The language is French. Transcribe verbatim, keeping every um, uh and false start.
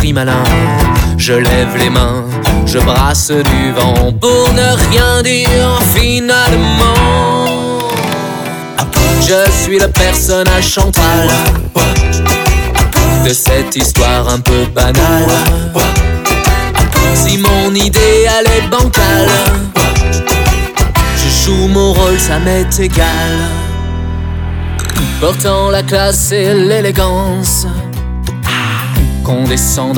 pris malin. Je lève les mains, je brasse du vent pour ne rien dire finalement. Je suis le personnage central de cette histoire un peu banale. Si mon idéal est bancal, je joue mon rôle, ça m'est égal. Portant la classe et l'élégance, condescendant